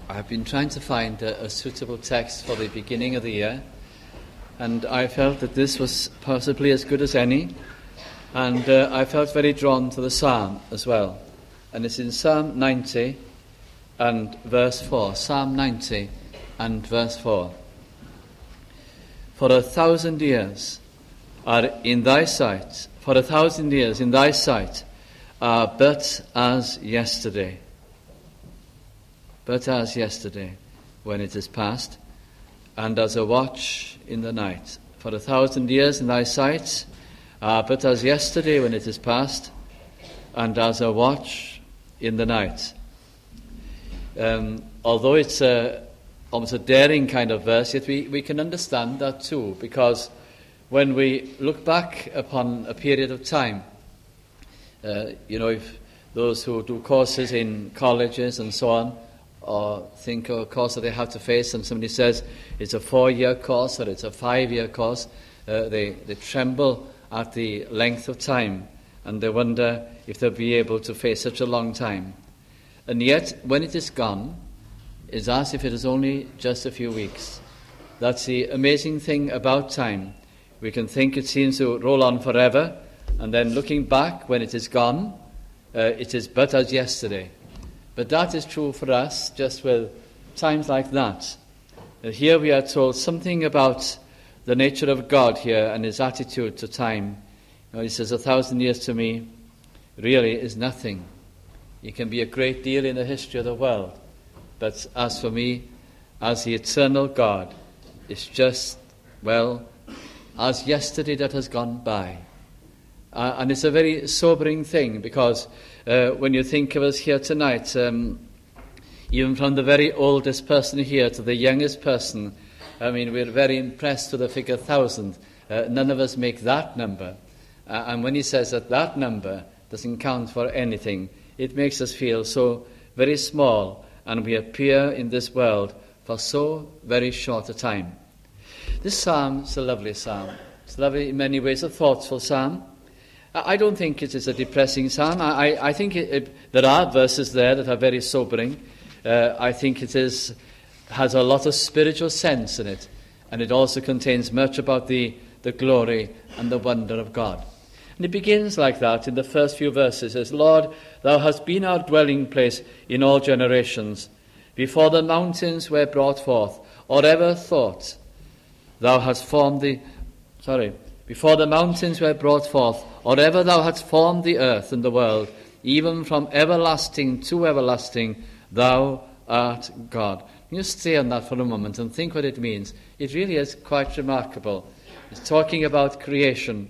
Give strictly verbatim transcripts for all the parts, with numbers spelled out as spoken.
I've been trying to find a, a suitable text for the beginning of the year, and I felt that this was possibly as good as any, and uh, I felt very drawn to the psalm as well. And it's in Psalm ninety and verse four. Psalm ninety and verse four. For a thousand years are in thy sight, for a thousand years in thy sight are but as yesterday. But as yesterday, when it is past, and as a watch in the night. For a thousand years in thy sight are but as yesterday, when it is past, and as a watch in the night. Um, although it's a, almost a daring kind of verse, yet we, we can understand that too, because when we look back upon a period of time, uh, you know, if those who do courses in colleges and so on, or think of a course that they have to face, and somebody says it's a four-year course or it's a five-year course, uh, they, they tremble at the length of time, and they wonder if they'll be able to face such a long time. And yet, when it is gone, it's as if it is only just a few weeks. That's the amazing thing about time. We can think it seems to roll on forever, and then looking back, when it is gone, uh, it is but as yesterday. But that is true for us, just with times like that. Uh, here we are told something about the nature of God here and his attitude to time. You know, he says, a thousand years to me really is nothing. It can be a great deal in the history of the world. But as for me, as the eternal God, it's just, well, as yesterday that has gone by. Uh, and it's a very sobering thing, because uh, when you think of us here tonight, um, even from the very oldest person here to the youngest person, I mean, we're very impressed with the figure thousand. Uh, none of us make that number. Uh, and when he says that that number doesn't count for anything, it makes us feel so very small, and we appear in this world for so very short a time. This psalm is a lovely psalm. It's lovely in many ways, a thoughtful psalm. I don't think it is a depressing psalm. I, I think it, it, there are verses there that are very sobering. Uh, I think it is has a lot of spiritual sense in it, and it also contains much about the, the glory and the wonder of God. And it begins like that in the first few verses. It says, Lord, thou hast been our dwelling place in all generations. Before the mountains were brought forth, or ever thought, thou hast formed the... Sorry. Before the mountains were brought forth, or ever thou hadst formed the earth and the world, even from everlasting to everlasting, thou art God. You stay on that for a moment and think what it means. It really is quite remarkable. It's talking about creation,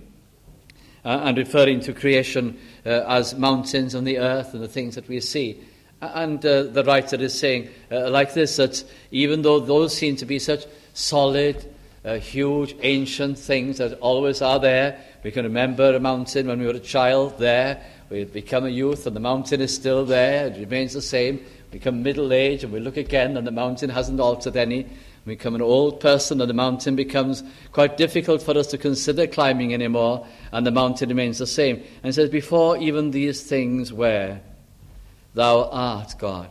uh, and referring to creation uh, as mountains and the earth and the things that we see. And uh, the writer is saying uh, like this, that even though those seem to be such solid, Uh, huge, ancient things that always are there. We can remember a mountain when we were a child there. We become a youth and the mountain is still there. It remains the same. We become middle-aged and we look again and the mountain hasn't altered any. We become an old person and the mountain becomes quite difficult for us to consider climbing anymore, and the mountain remains the same. And it says, before even these things were, thou art God.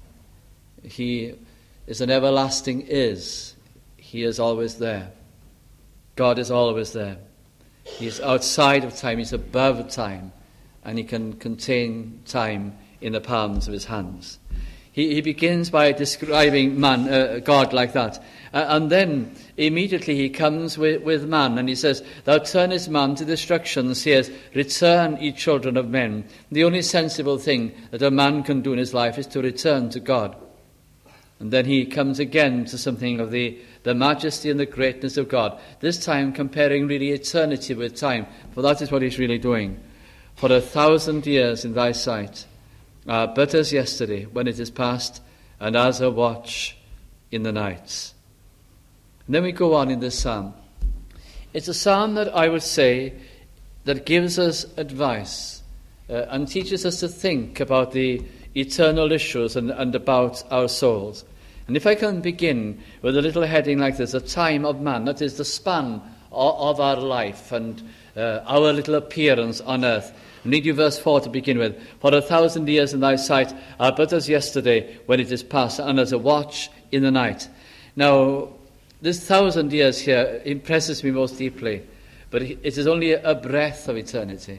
He is an everlasting is. He is always there. God is always there. He is outside of time. He's above time. And he can contain time in the palms of his hands. He, he begins by describing man, uh, God like that. Uh, and then immediately he comes with, with man. And he says, thou turnest man to destruction. And says, return, ye children of men. The only sensible thing that a man can do in his life is to return to God. And then he comes again to something of the, the majesty and the greatness of God, this time comparing really eternity with time, for that is what he's really doing. For a thousand years in thy sight are but as yesterday, when it is past, and as a watch in the nights. And then we go on in this psalm. It's a psalm that I would say that gives us advice uh, and teaches us to think about the eternal issues and, and about our souls. And if I can begin with a little heading like this, a time of man, that is the span of, of our life and uh, our little appearance on earth. read you verse four to begin with. For a thousand years in thy sight are but as yesterday when it is past, and as a watch in the night. Now, this thousand years here impresses me most deeply, but it is only a breath of eternity.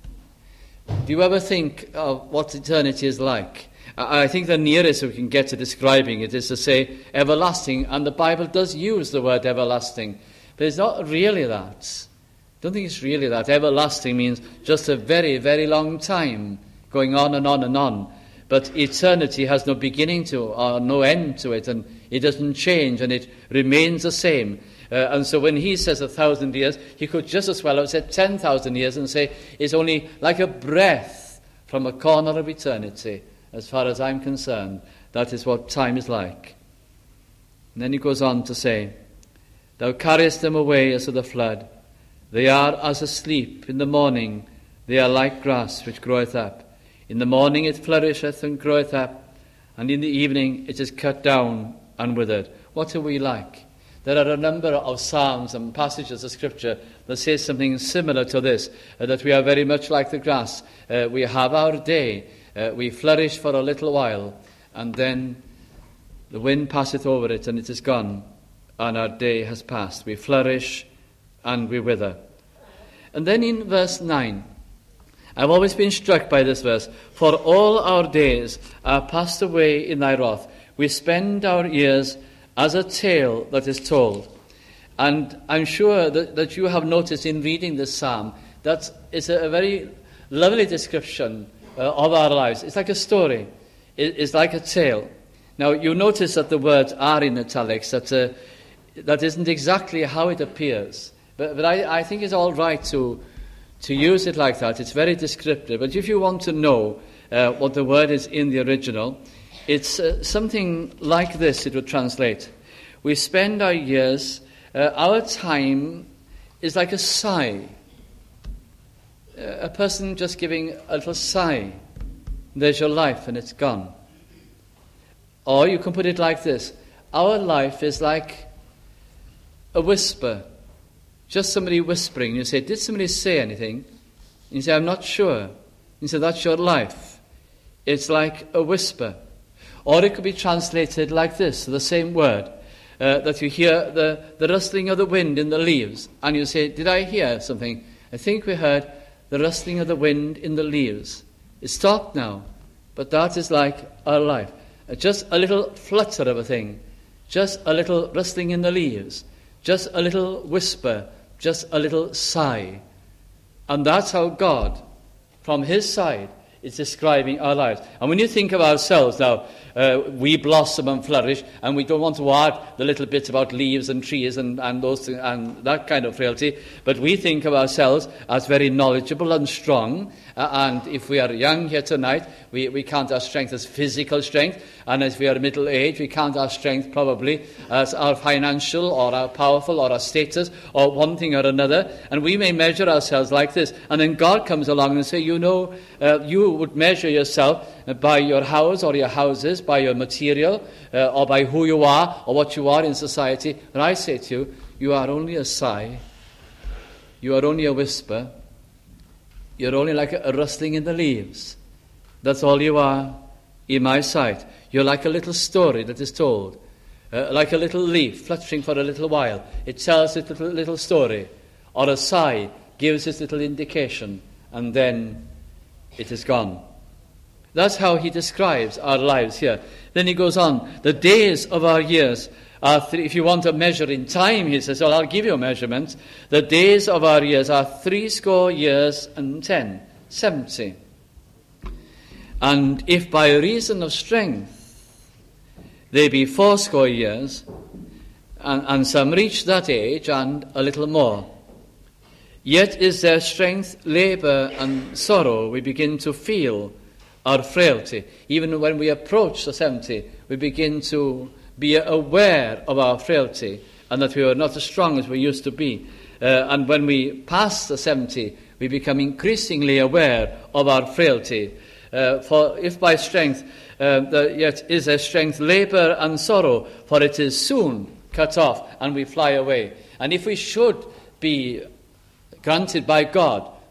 Do you ever think of what eternity is like? I think the nearest we can get to describing it is to say everlasting, and the Bible does use the word everlasting, but it's not really that. I don't think it's really that. Everlasting means just a very, very long time, going on and on and on. But eternity has no beginning to or no end to it, and it doesn't change, and it remains the same. Uh, and so when he says a thousand years, he could just as well have said ten thousand years and say it's only like a breath from a corner of eternity. As far as I'm concerned, that is what time is like. And then he goes on to say, thou carriest them away as of the flood. They are as asleep. In the morning they are like grass which groweth up. In the morning it flourisheth and groweth up, and in the evening it is cut down and withered. What are we like? There are a number of psalms and passages of Scripture that say something similar to this, uh, that we are very much like the grass. Uh, we have our day. Uh, we flourish for a little while, and then the wind passeth over it, and it is gone, and our day has passed. We flourish, and we wither. And then in verse nine, I've always been struck by this verse. For all our days are passed away in thy wrath. We spend our years as a tale that is told. And I'm sure that, that you have noticed in reading this psalm that it's a, a very lovely description Uh, of our lives. It's like a story. It, it's like a tale. Now, you notice that the words are in italics. That, uh, that isn't exactly how it appears. But, but I, I think it's all right to, to use it like that. It's very descriptive. But if you want to know uh, what the word is in the original, it's uh, something like this it would translate. We spend our years, uh, our time is like a sigh. A person just giving a little sigh. There's your life and it's gone. Or you can put it like this. Our life is like a whisper. Just somebody whispering. You say, did somebody say anything? And you say, I'm not sure. You say, that's your life. It's like a whisper. Or it could be translated like this, the same word. Uh, that you hear the, the rustling of the wind in the leaves. And you say, did I hear something? I think we heard the rustling of the wind in the leaves. It stopped now, but that is like our life. Just a little flutter of a thing, just a little rustling in the leaves, just a little whisper, just a little sigh. And that's how God, from his side, is describing our lives. And when you think of ourselves now, uh, we blossom and flourish, and we don't want to add the little bit about leaves and trees and, and those things, and that kind of frailty, but we think of ourselves as very knowledgeable and strong. Uh, and if we are young here tonight, we, we count our strength as physical strength, and as we are middle age, we count our strength probably as our financial or our powerful or our status or one thing or another, and we may measure ourselves like this. And then God comes along and say, you know, uh, you would measure yourself by your house or your houses, by your material, uh, or by who you are or what you are in society. And I say to you, you are only a sigh. You are only a whisper. You're only like a, a rustling in the leaves. That's all you are in my sight. You're like a little story that is told, uh, like a little leaf fluttering for a little while. It tells its little, little story, or a sigh gives its little indication, and then it is gone. That's how he describes our lives here. Then he goes on, the days of our years are three. If you want to measure in time, he says, well, I'll give you a measurement. The days of our years are threescore years and ten, seventy. And if by reason of strength they be fourscore years, and, and some reach that age and a little more, yet is their strength, labour and sorrow. We begin to feel our frailty. Even when we approach the seventy, we begin to be aware of our frailty and that we are not as strong as we used to be. Uh, and when we pass the seventy, we become increasingly aware of our frailty. Uh, for if by strength, uh, the, yet is their strength, labour and sorrow, for it is soon cut off and we fly away. And if we should be granted by God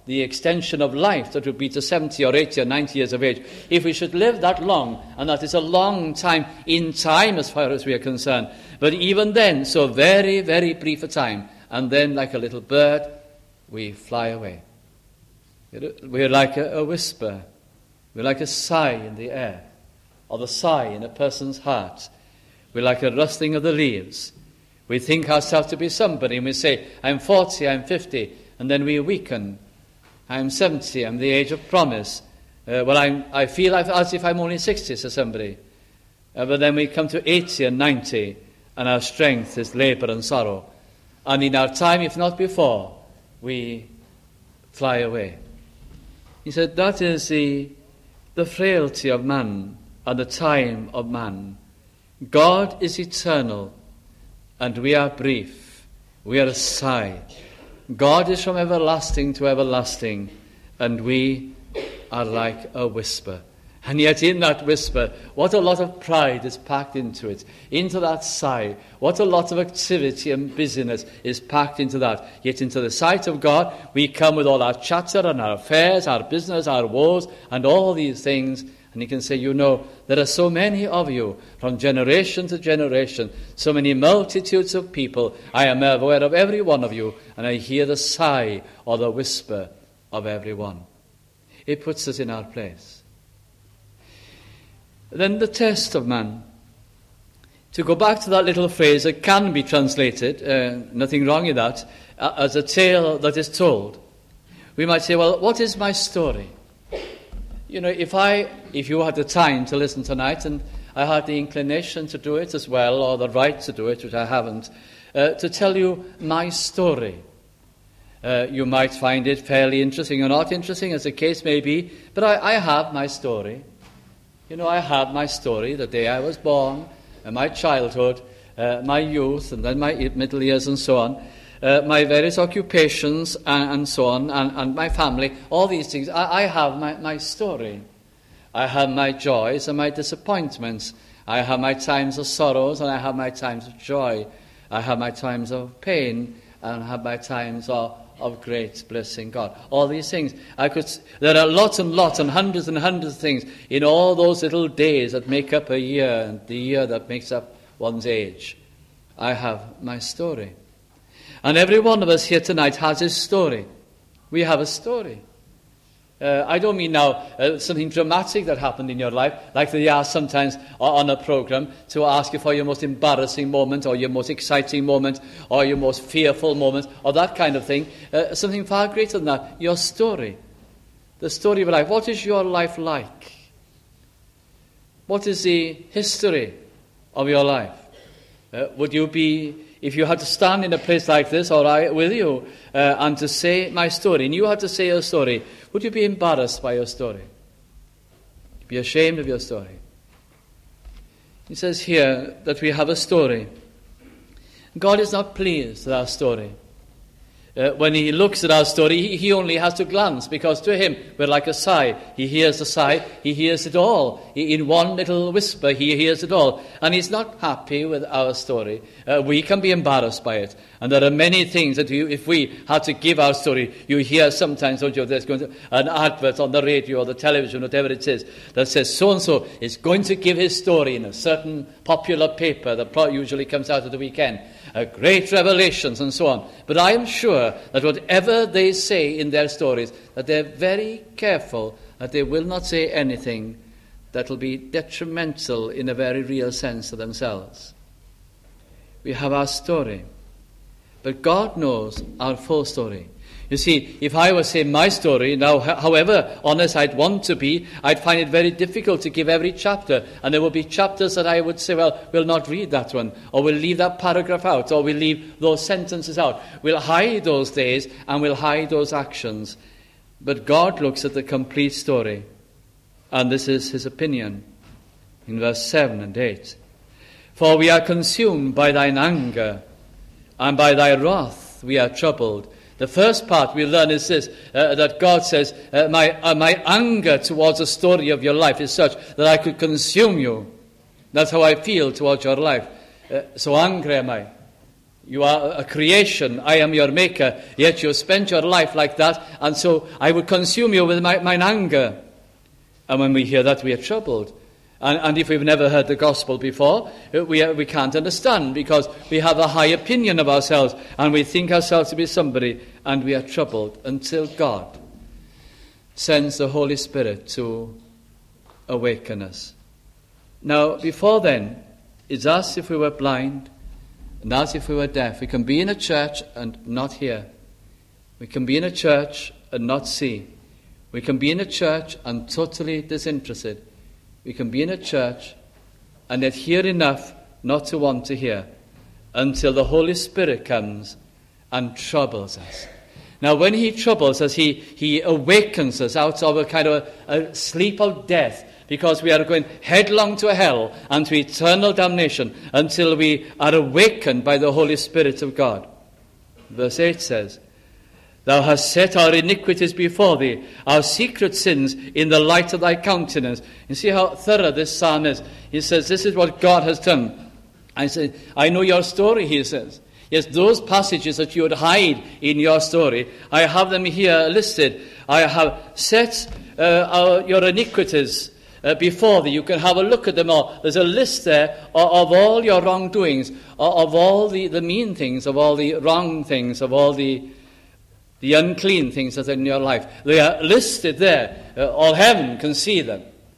the extension of life that would be to seventy or eighty or ninety years of age, if we should live that long, and that is a long time in time as far as we are concerned, but even then, so very, very brief a time, and then like a little bird, we fly away. We're like a, a whisper, we're like a sigh in the air, or the sigh in a person's heart. We're like a rustling of the leaves. We think ourselves to be somebody, and we say, I'm forty, I'm fifty, and then we weaken. I'm seventy, I'm the age of promise. Uh, well, I'm, I feel as if I'm only sixty, says somebody. Uh, but then we come to eighty and ninety, and our strength is labour and sorrow. And in our time, if not before, we fly away. He said, that is the, the frailty of man and the time of man. God is eternal, and we are brief. We are a sigh. God is from everlasting to everlasting, and we are like a whisper. And yet in that whisper, what a lot of pride is packed into it, into that sigh. What a lot of activity and busyness is packed into that. Yet into the sight of God, we come with all our chatter and our affairs, our business, our woes, and all these things. And he can say, you know, there are so many of you, from generation to generation, so many multitudes of people. I am aware of every one of you, and I hear the sigh or the whisper of every one. It puts us in our place. Then the test of man. To go back to that little phrase that can be translated, uh, nothing wrong in that, uh, as a tale that is told. We might say, well, what is my story? You know, if I, if you had the time to listen tonight, and I had the inclination to do it as well, or the right to do it, which I haven't, uh, to tell you my story. Uh, you might find it fairly interesting or not interesting, as the case may be, but I, I have my story. You know, I have my story, the day I was born, uh, my childhood, uh, my youth, and then my middle years and so on, uh, my various occupations and, and so on, and, and my family, all these things. I, I have my, my story. I have my joys and my disappointments. I have my times of sorrows and I have my times of joy. I have my times of pain and I have my times of of great bliss in God. All these things. I could. There are lots and lots and hundreds and hundreds of things in all those little days that make up a year and the year that makes up one's age. I have my story. And every one of us here tonight has his story. We have a story. Uh, I don't mean now uh, something dramatic that happened in your life, like they ask sometimes on a program to ask you for your most embarrassing moment, or your most exciting moment, or your most fearful moment, or that kind of thing. Uh, something far greater than that. Your story. The story of life. What is your life like? What is the history of your life? Uh, would you be, if you had to stand in a place like this, or I with you, uh, and to say my story, and you had to say your story, would you be embarrassed by your story? Be ashamed of your story? He says here that we have a story. God is not pleased with our story. Uh, when he looks at our story, he, he only has to glance, because to him we're like a sigh. He hears the sigh, he hears it all. He, in one little whisper, he hears it all. And he's not happy with our story. Uh, we can be embarrassed by it. And there are many things that you, if we had to give our story, you hear sometimes, don't you, there's going to, an advert on the radio or the television, whatever it is, that says so-and-so is going to give his story in a certain popular paper that usually comes out at the weekend. Uh, great revelations and so on. But I am sure that whatever they say in their stories, that they're very careful that they will not say anything that will be detrimental in a very real sense to themselves. We have our story. But God knows our full story. You see, if I was saying my story, now, however honest I'd want to be, I'd find it very difficult to give every chapter. And there will be chapters that I would say, well, we'll not read that one, or we'll leave that paragraph out, or we'll leave those sentences out. We'll hide those days, and we'll hide those actions. But God looks at the complete story. And this is his opinion in verse seven and eight. For we are consumed by thine anger, and by thy wrath we are troubled. The first part we learn is this, uh, that God says, uh, my, uh, my anger towards the story of your life is such that I could consume you. That's how I feel towards your life. Uh, so angry am I. You are a creation. I am your maker. Yet you have spent your life like that, and so I will consume you with my, mine anger. And when we hear that, we are troubled. And, and if we've never heard the gospel before, we, are, we can't understand, because we have a high opinion of ourselves, and we think ourselves to be somebody, and we are troubled until God sends the Holy Spirit to awaken us. Now, before then, it's as if we were blind, and as if we were deaf. We can be in a church and not hear. We can be in a church and not see. We can be in a church and totally disinterested. We can be in a church and yet hear enough not to want to hear, until the Holy Spirit comes and troubles us. Now, when he troubles us, he, he awakens us out of a kind of a, a sleep of death, because we are going headlong to hell and to eternal damnation until we are awakened by the Holy Spirit of God. Verse eight says, Thou hast set our iniquities before thee, our secret sins in the light of thy countenance. You see how thorough this psalm is. He says, this is what God has done. I say, I know your story, he says. Yes, those passages that you would hide in your story, I have them here listed. I have set uh, our, your iniquities uh, before thee. You can have a look at them all. There's a list there of, of all your wrongdoings, of, of all the, the mean things, of all the wrong things, of all the the unclean things that are in your life. They are listed there. Uh, all heaven can see them.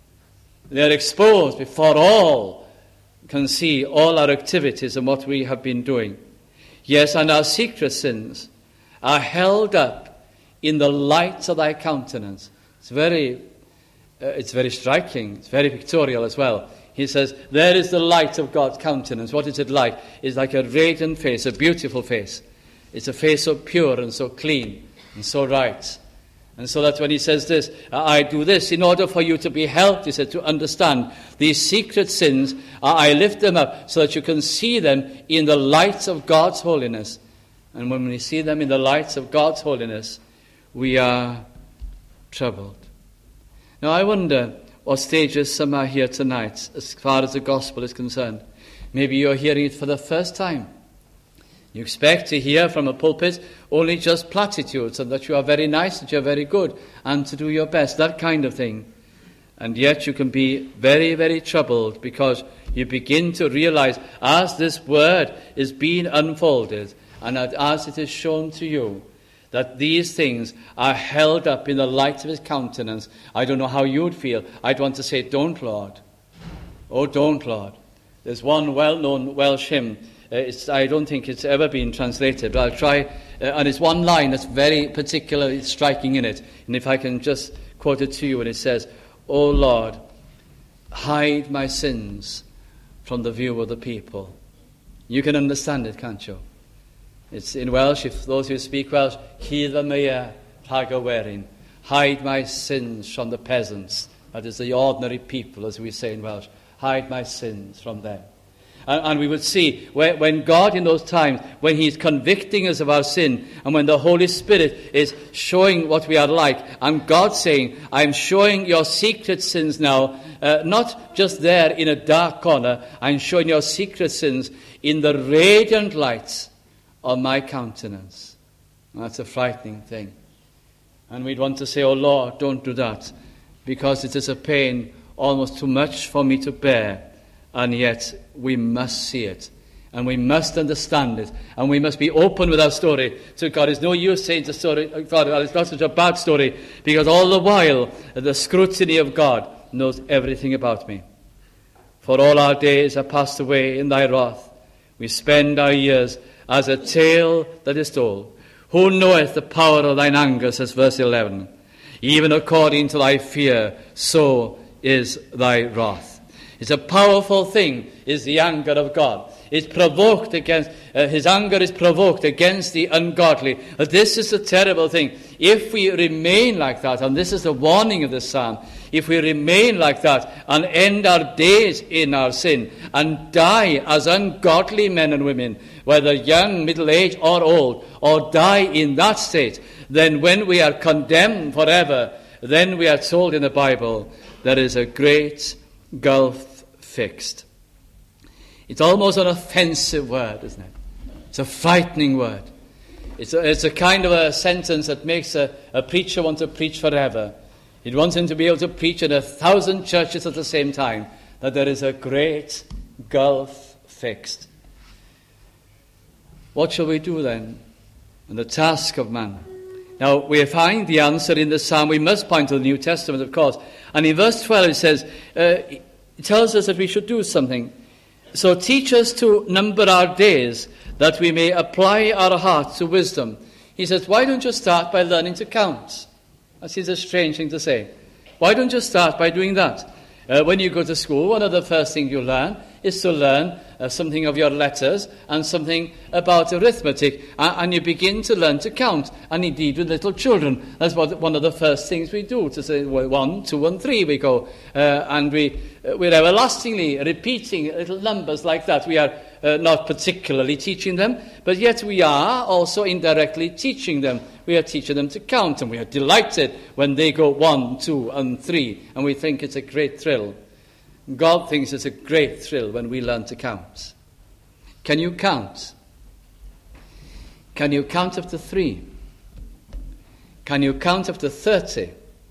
They are exposed before all can see all our activities and what we have been doing. Yes, and our secret sins are held up in the light of thy countenance. It's very, uh, it's very striking. It's very pictorial as well. He says, there is the light of God's countenance. What is it like? It's like a radiant face, a beautiful face. It's a face so pure and so clean and so right. And so that when he says this, I do this in order for you to be helped, he said, to understand these secret sins, I lift them up so that you can see them in the light of God's holiness. And when we see them in the light of God's holiness, we are troubled. Now I wonder what stages some are here tonight as far as the gospel is concerned. Maybe you're hearing it for the first time. You expect to hear from a pulpit only just platitudes, and that you are very nice, that you are very good, and to do your best, that kind of thing. And yet you can be very, very troubled, because you begin to realize, as this word is being unfolded, and as it is shown to you, that these things are held up in the light of his countenance. I don't know how you would feel. I'd want to say, don't, Lord. Oh, don't, Lord. There's one well-known Welsh hymn. Uh, it's, I don't think it's ever been translated, but I'll try. Uh, and it's one line that's very particularly striking in it. And if I can just quote it to you, and it says, O Lord, hide my sins from the view of the people. You can understand it, can't you? It's in Welsh, if those who speak Welsh, Hydda mea rhag y werin. Hide my sins from the peasants. That is the ordinary people, as we say in Welsh. Hide my sins from them. And, and we would see when, when God in those times, when he's convicting us of our sin, and when the Holy Spirit is showing what we are like, and God saying, I'm showing your secret sins now, uh, not just there in a dark corner, I'm showing your secret sins in the radiant light of my countenance. And that's a frightening thing. And we'd want to say, oh Lord, don't do that, because it is a pain almost too much for me to bear. And yet we must see it, and we must understand it, and we must be open with our story to God. It's no use saying the story, God, it's not such a bad story, because all the while the scrutiny of God knows everything about me. For all our days are passed away in thy wrath. We spend our years as a tale that is told. Who knoweth the power of thine anger, says verse eleven. Even according to thy fear, so is thy wrath. It's a powerful thing, is the anger of God. It's provoked against, uh, his anger is provoked against the ungodly. But this is a terrible thing. If we remain like that, and this is the warning of the psalm, if we remain like that and end our days in our sin and die as ungodly men and women, whether young, middle-aged or old, or die in that state, then when we are condemned forever, then we are told in the Bible, there is a great gulf fixed. It's almost an offensive word, isn't it? It's a frightening word. It's a, it's a kind of a sentence that makes a, a preacher want to preach forever. It wants him to be able to preach in a thousand churches at the same time, that there is a great gulf fixed. What shall we do then? And the task of man. Now, we find the answer in the Psalm. We must point to the New Testament, of course. And in verse twelve it says, uh, it tells us that we should do something. So teach us to number our days, that we may apply our hearts to wisdom. He says, why don't you start by learning to count? That seems a strange thing to say. Why don't you start by doing that? Uh, when you go to school, one of the first things you learn is to learn uh, something of your letters and something about arithmetic. Uh, and you begin to learn to count. And indeed, with little children, that's what one of the first things we do, to say, well, one, two, and three we go. Uh, and we, uh, we're everlastingly repeating little numbers like that. We are uh, not particularly teaching them, but yet we are also indirectly teaching them. We are teaching them to count, and we are delighted when they go one, two, and three, and we think it's a great thrill. God thinks it's a great thrill when we learn to count. Can you count? Can you count up to three? Can you count up to thirty?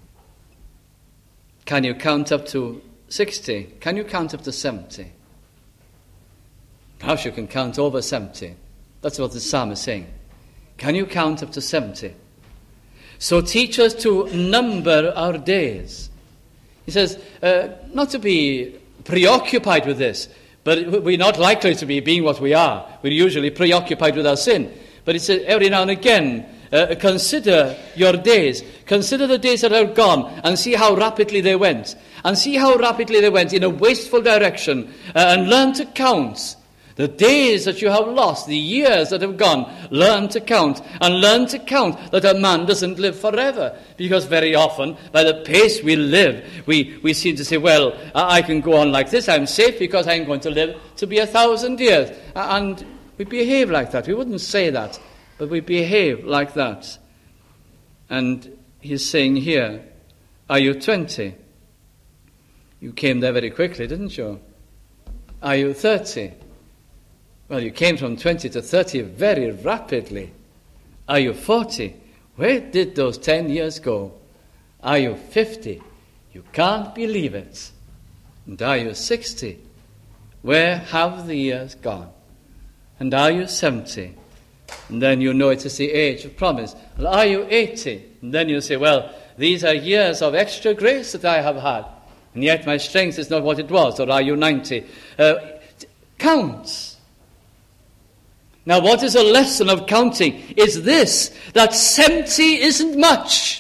Can you count up to sixty? Can you count up to seventy? Perhaps you can count over seventy. That's what the psalm is saying. Can you count up to seventy? So teach us to number our days. He says, uh, not to be preoccupied with this, but we're not likely to be being what we are. We're usually preoccupied with our sin. But he says, every now and again, uh, consider your days. Consider the days that are gone and see how rapidly they went. And see how rapidly they went in a wasteful direction. Uh, and learn to count. The days that you have lost, the years that have gone, learn to count. And learn to count that a man doesn't live forever. Because very often, by the pace we live, we, we seem to say, well, I can go on like this. I'm safe because I'm going to live to be a thousand years. And we behave like that. We wouldn't say that, but we behave like that. And he's saying here, are you twenty? You came there very quickly, didn't you? Are you thirty? Well, you came from twenty to thirty very rapidly. Are you forty? Where did those ten years go? Are you fifty? You can't believe it. And are you sixty? Where have the years gone? And are you seventy? And then you know it is the age of promise. Well, are you eighty? And then you say, well, these are years of extra grace that I have had. And yet my strength is not what it was. Or are you ninety? Uh, counts. Now, what is a lesson of counting? Is this, that seventy isn't much.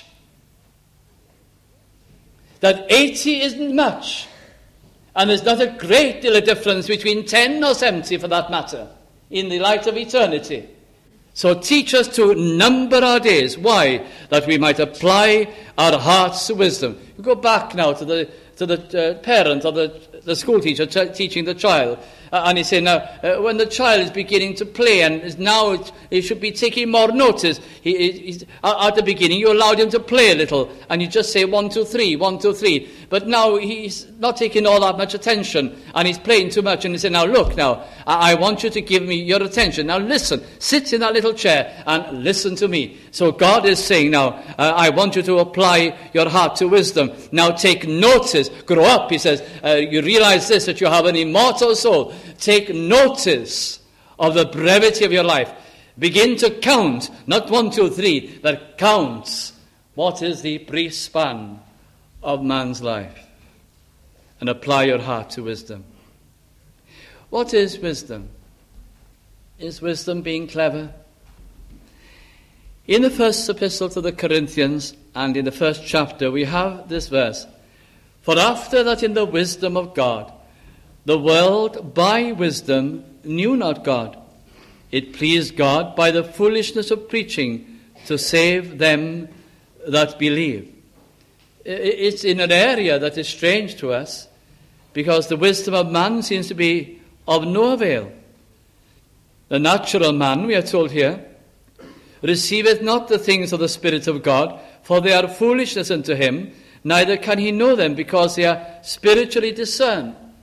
That eighty isn't much. And there's not a great deal of difference between ten or seventy, for that matter, in the light of eternity. So teach us to number our days. Why? That we might apply our hearts to wisdom. You go back now to the to the uh, parent or the, the school teacher t- teaching the child. Uh, and he said, now, uh, when the child is beginning to play, and is now it, he should be taking more notice. He, he, uh, at the beginning, you allowed him to play a little, and you just say one, two, three, one, two, three. But now he's not taking all that much attention, and he's playing too much. And he said, now look, now, I, I want you to give me your attention. Now listen, sit in that little chair and listen to me. So God is saying now, uh, I want you to apply your heart to wisdom. Now take notice, grow up, he says. Uh, you realize this, that you have an immortal soul. Take notice of the brevity of your life. Begin to count, not one, two, three, but count what is the brief span of man's life. And apply your heart to wisdom. What is wisdom? Is wisdom being clever? In the first epistle to the Corinthians and in the first chapter, we have this verse. For after that in the wisdom of God, the world by wisdom knew not God. It pleased God by the foolishness of preaching to save them that believe. It's in an area that is strange to us because the wisdom of man seems to be of no avail. The natural man, we are told here, receiveth not the things of the Spirit of God, for they are foolishness unto him, neither can he know them because they are spiritually discerned.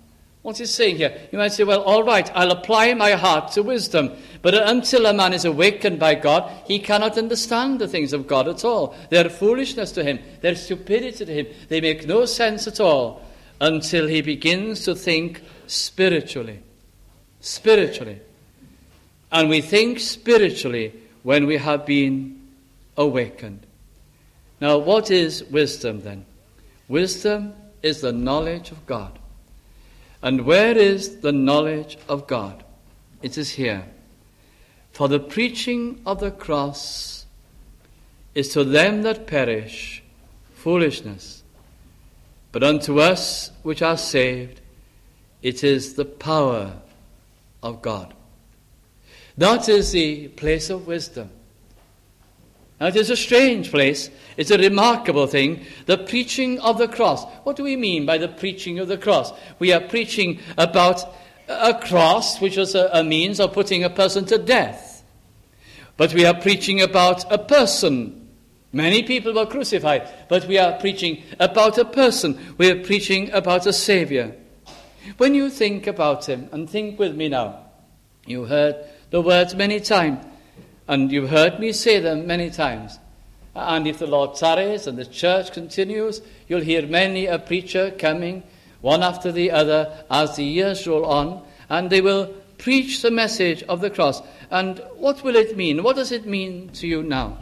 What's he saying here? You might say, well, all right, I'll apply my heart to wisdom. But until a man is awakened by God, he cannot understand the things of God at all. They're foolishness to him. They're stupidity to him. They make no sense at all until he begins to think spiritually. Spiritually. And we think spiritually when we have been awakened. Now, what is wisdom then? Wisdom is the knowledge of God. And where is the knowledge of God? It is here. For the preaching of the cross is to them that perish foolishness, but unto us which are saved it is the power of God. That is the place of wisdom. Now, it is a strange place. It's a remarkable thing. The preaching of the cross. What do we mean by the preaching of the cross? We are preaching about a cross, which was a, a means of putting a person to death. But we are preaching about a person. Many people were crucified, but we are preaching about a person. We are preaching about a Savior. When you think about him, and think with me now, you heard the words many times. And you've heard me say them many times. And if the Lord tarries and the church continues, you'll hear many a preacher coming, one after the other, as the years roll on, and they will preach the message of the cross. And what will it mean? What does it mean to you now?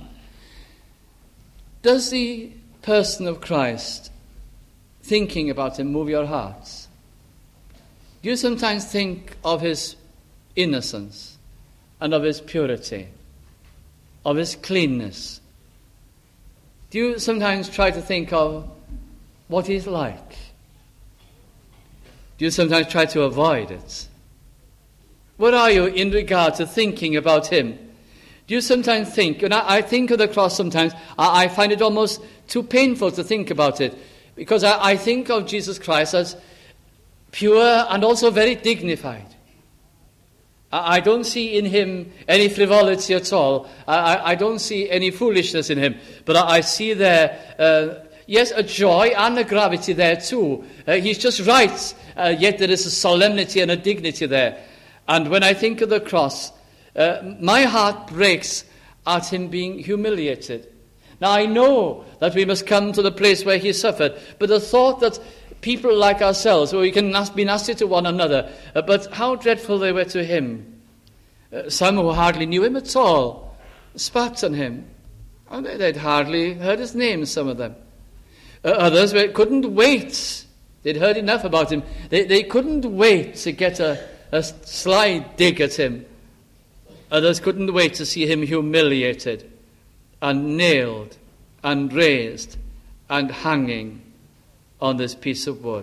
Does the person of Christ, thinking about him, move your hearts? Do you sometimes think of his innocence and of his purity, of his cleanness? Do you sometimes try to think of what he's like? Do you sometimes try to avoid it? What are you in regard to thinking about him? Do you sometimes think, and I, I think of the cross sometimes, I, I find it almost too painful to think about it, because I, I think of Jesus Christ as pure and also very dignified. I don't see in him any frivolity at all. I, I don't see any foolishness in him. But I see there, uh, yes, a joy and a gravity there too. Uh, he's just right, uh, yet there is a solemnity and a dignity there. And when I think of the cross, uh, my heart breaks at him being humiliated. Now I know that we must come to the place where he suffered, but the thought that people like ourselves, where we can be nasty to one another, uh, but how dreadful they were to him. Uh, some who hardly knew him at all spat on him. And they'd hardly heard his name, some of them. Uh, others were, couldn't wait. They'd heard enough about him. They, they couldn't wait to get a, a sly dig at him. Others couldn't wait to see him humiliated and nailed and raised and hanging on this piece of wood.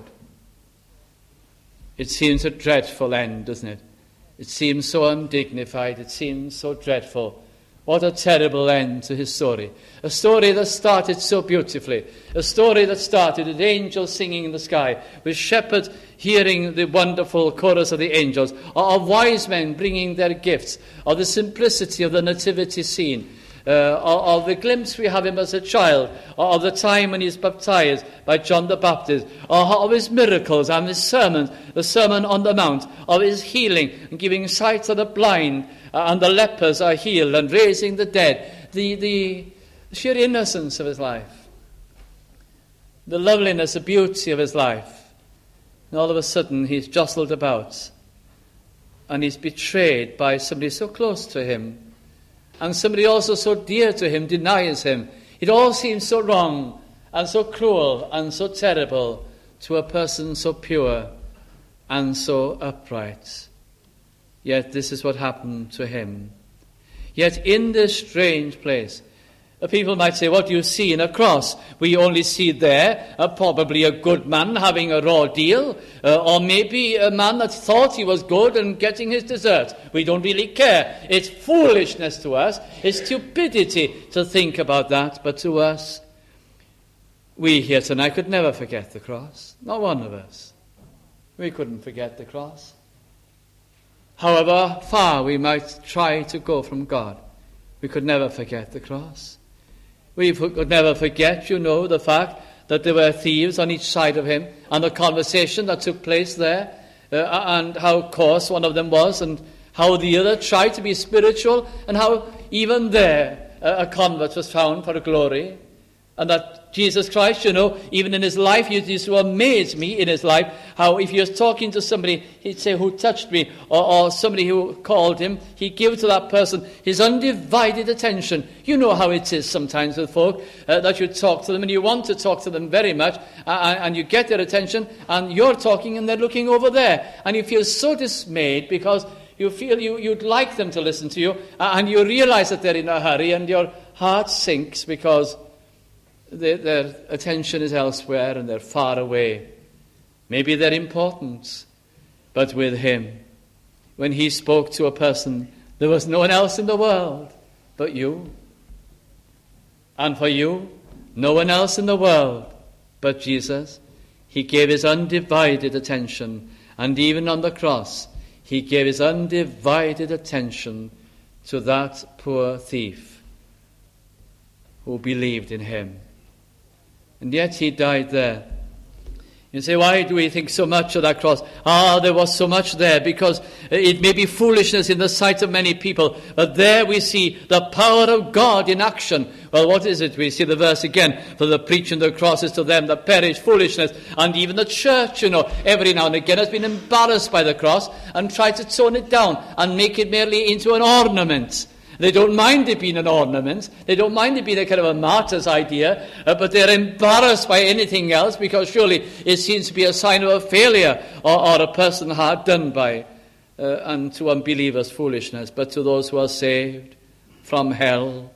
It seems a dreadful end, doesn't it? It seems so undignified. It seems so dreadful. What a terrible end to his story. A story that started so beautifully. A story that started with angels singing in the sky, with shepherds hearing the wonderful chorus of the angels, or of wise men bringing their gifts, or the simplicity of the nativity scene, Uh, or, or the glimpse we have him as a child, or of the time when he's baptized by John the Baptist, or of his miracles and his sermons, the Sermon on the Mount, of his healing and giving sight to the blind, uh, and the lepers are healed, and raising the dead, the, the sheer innocence of his life, the loveliness, the beauty of his life. And all of a sudden he's jostled about, and he's betrayed by somebody so close to him, and somebody also so dear to him denies him. It all seems so wrong and so cruel and so terrible to a person so pure and so upright. Yet this is what happened to him. Yet in this strange place, people might say, what do you see in a cross? We only see there uh, probably a good man having a raw deal, uh, or maybe a man that thought he was good and getting his dessert. We don't really care. It's foolishness to us. It's stupidity to think about that. But to us, we here tonight could never forget the cross. Not one of us. We couldn't forget the cross. However far we might try to go from God, we could never forget the cross. We could never forget, you know, the fact that there were thieves on each side of him, and the conversation that took place there. uh, and how coarse one of them was, and how the other tried to be spiritual, and how even there uh, a convert was found for glory. And that Jesus Christ, you know, even in his life, he used to amaze me in his life, how if he was talking to somebody, he'd say, who touched me, or, or somebody who called him, he'd give to that person his undivided attention. You know how it is sometimes with folk, uh, that you talk to them, and you want to talk to them very much, uh, and you get their attention, and you're talking, and they're looking over there. And you feel so dismayed, because you feel you, you'd like them to listen to you, uh, and you realize that they're in a hurry, and your heart sinks, because Their, their attention is elsewhere and they're far away. Maybe they're important, but with him, when he spoke to a person, there was no one else in the world but you. And for you, no one else in the world but Jesus. He gave his undivided attention, and even on the cross, he gave his undivided attention to that poor thief who believed in him. And yet he died there. You say, why do we think so much of that cross? Ah, there was so much there, because it may be foolishness in the sight of many people, but there we see the power of God in action. Well, what is it? We see the verse again. For the preaching of the cross is to them that perish foolishness. And even the church, you know, every now and again has been embarrassed by the cross and tried to tone it down and make it merely into an ornament. They don't mind it being an ornament. They don't mind it being a kind of a martyr's idea, uh, but they're embarrassed by anything else, because surely it seems to be a sign of a failure, or, or a person hard done by, uh, and to unbelievers foolishness. But to those who are saved from hell,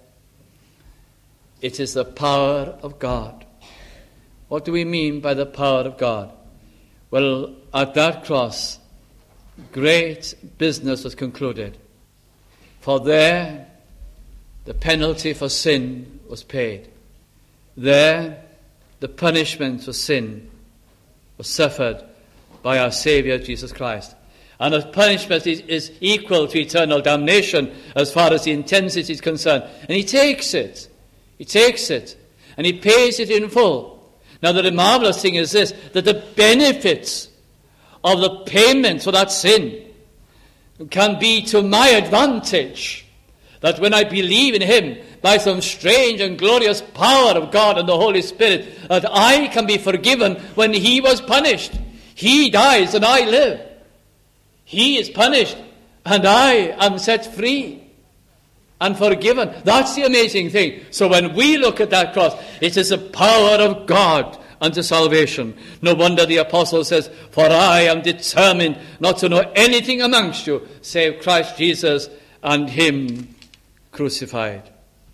it is the power of God. What do we mean by the power of God? Well, at that cross, great business was concluded. For there, the penalty for sin was paid. There, the punishment for sin was suffered by our Savior Jesus Christ. And the punishment is, is equal to eternal damnation as far as the intensity is concerned. And he takes it. He takes it. And he pays it in full. Now, the marvelous thing is this, that the benefits of the payment for that sin can be to my advantage, that when I believe in him by some strange and glorious power of God and the Holy Spirit, that I can be forgiven when he was punished. He dies and I live. He is punished and I am set free and forgiven. That's the amazing thing. So when we look at that cross, it is the power of God unto salvation. No wonder the apostle says, for I am determined not to know anything amongst you save Christ Jesus and him crucified.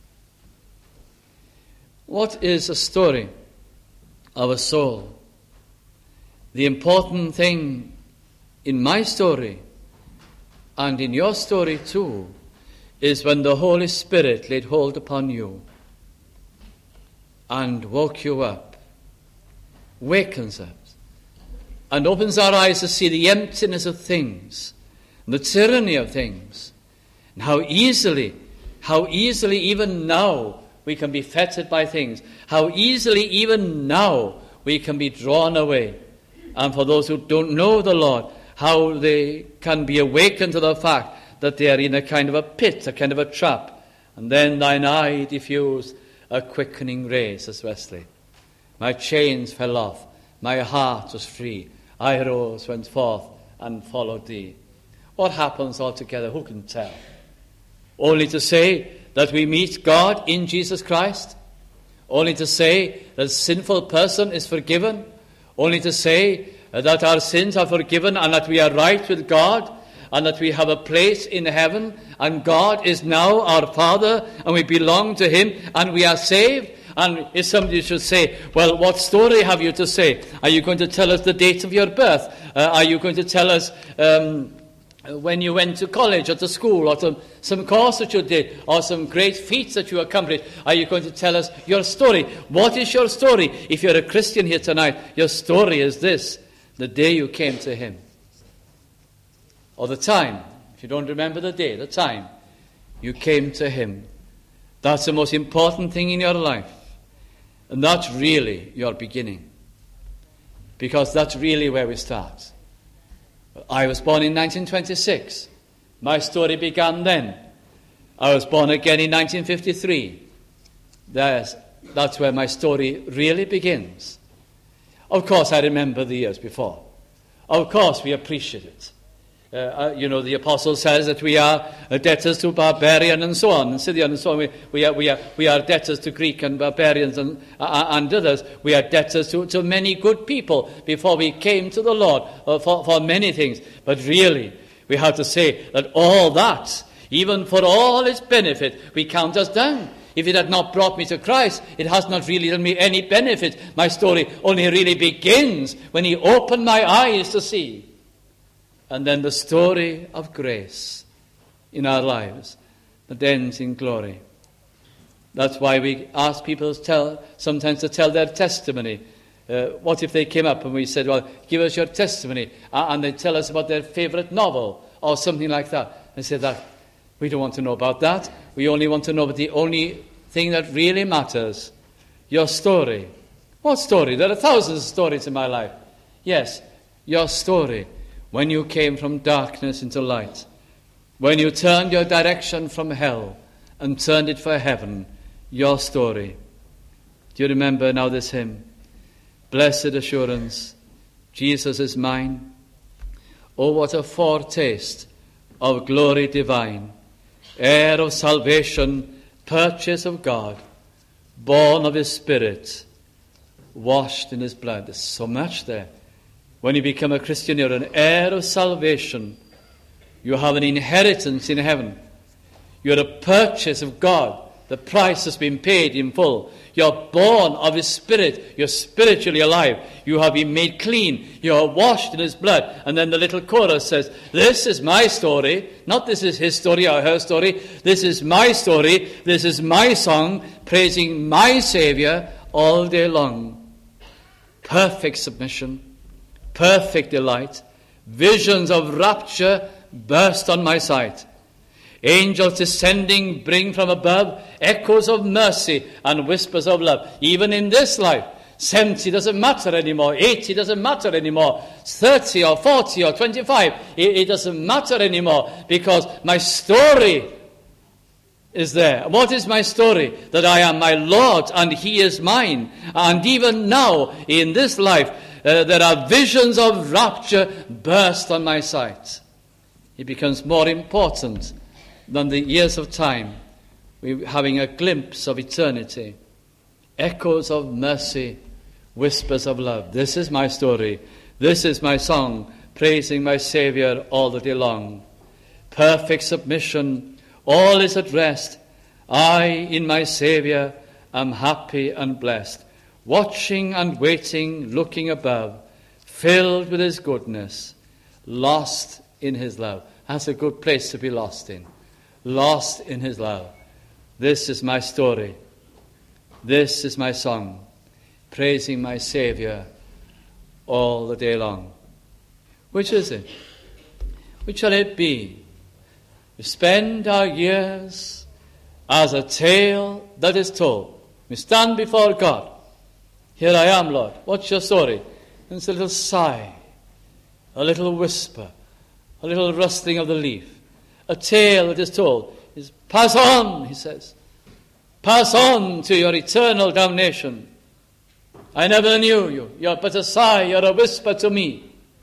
What is a story of a soul? The important thing in my story, and in your story too, is when the Holy Spirit laid hold upon you and woke you up, wakens us, and opens our eyes to see the emptiness of things, and the tyranny of things, and how easily, how easily even now we can be fettered by things, how easily even now we can be drawn away. And for those who don't know the Lord, how they can be awakened to the fact that they are in a kind of a pit, a kind of a trap. And then thine eye diffused a quickening ray, says Wesley. My chains fell off, my heart was free. I rose, went forth, and followed thee. What happens altogether, who can tell? Only to say that we meet God in Jesus Christ? Only to say that a sinful person is forgiven? Only to say that our sins are forgiven and that we are right with God and that we have a place in heaven and God is now our Father and we belong to him and we are saved? And if somebody should say, well, what story have you to say? Are you going to tell us the date of your birth? Uh, are you going to tell us um, when you went to college or to school or some, some course that you did or some great feats that you accomplished? Are you going to tell us your story? What is your story? If you're a Christian here tonight, your story is this: the day you came to him. Or the time, if you don't remember the day, the time you came to him. That's the most important thing in your life. And that's really your beginning. Because that's really where we start. I was born in nineteen twenty-six. My story began then. I was born again in nineteen fifty-three. There's, that's where my story really begins. Of course, I remember the years before. Of course, we appreciate it. Uh, uh, you know, the apostle says that we are uh, debtors to barbarian and so on, and Scythian and so on. We, we, are, we, are, we are debtors to Greek and barbarians and, uh, and others. We are debtors to, to many good people before we came to the Lord uh, for, for many things. But really, we have to say that all that, even for all its benefit, we count as done. If it had not brought me to Christ, it has not really done me any benefit. My story only really begins when he opened my eyes to see. And then the story of grace in our lives that ends in glory. That's why we ask people to tell, sometimes to tell their testimony. Uh, what if they came up and we said, well, give us your testimony, uh, and they tell us about their favorite novel or something like that. They say that we don't want to know about that. We only want to know about the only thing that really matters, your story. What story? There are thousands of stories in my life. Yes, your story. When you came from darkness into light, when you turned your direction from hell and turned it for heaven, your story. Do you remember now this hymn? Blessed assurance, Jesus is mine. Oh, what a foretaste of glory divine, heir of salvation, purchase of God, born of his Spirit, washed in his blood. There's so much there. When you become a Christian, you're an heir of salvation. You have an inheritance in heaven. You're a purchase of God. The price has been paid in full. You're born of his Spirit. You're spiritually alive. You have been made clean. You're washed in his blood. And then the little chorus says, this is my story. Not this is his story or her story. This is my story. This is my song, praising my Savior all day long. Perfect submission. Perfect delight, visions of rapture burst on my sight. Angels descending bring from above echoes of mercy and whispers of love. Even in this life, seventy doesn't matter anymore, eighty doesn't matter anymore, thirty or forty or twenty-five, it, it doesn't matter anymore, because my story is there. What is my story? That I am my Lord and he is mine. And even now, in this life, Uh, there are visions of rapture burst on my sight. It becomes more important than the years of time. We're having a glimpse of eternity. Echoes of mercy, whispers of love. This is my story. This is my song, praising my Savior all the day long. Perfect submission, all is at rest. I, in my Savior, am happy and blessed. Watching and waiting, looking above, filled with his goodness, lost in his love. That's a good place to be lost in. Lost in his love. This is my story. This is my song, praising my Savior all the day long. Which is it? Which shall it be? We spend our years as a tale that is told. We stand before God. Here I am, Lord. What's your story? And it's a little sigh, a little whisper, a little rustling of the leaf. A tale that is told is, pass on, he says. Pass on to your eternal damnation. I never knew you. You're but a sigh, you're a whisper to me.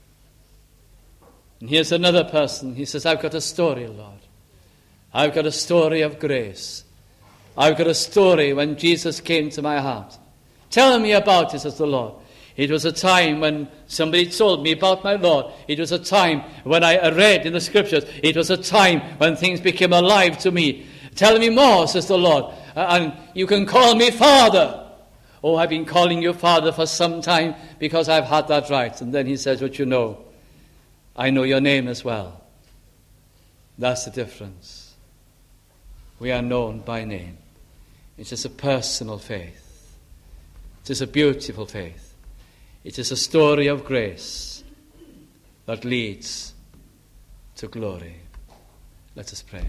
And here's another person. He says, I've got a story, Lord. I've got a story of grace. I've got a story when Jesus came to my heart. Tell me about it, says the Lord. It was a time when somebody told me about my Lord. It was a time when I read in the Scriptures. It was a time when things became alive to me. Tell me more, says the Lord. And you can call me Father. Oh, I've been calling you Father for some time because I've had that right. And then he says, but you know, I know your name as well. That's the difference. We are known by name. It is a personal faith. It is a beautiful faith. It is a story of grace that leads to glory. Let us pray.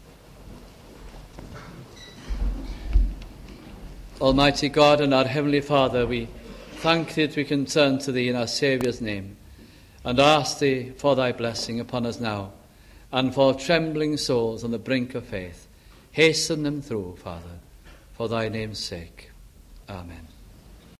Almighty God and our Heavenly Father, we thank Thee that we can turn to Thee in our Saviour's name. and ask thee for thy blessing upon us now, and for trembling souls on the brink of faith. Hasten them through, Father, for thy name's sake. Amen.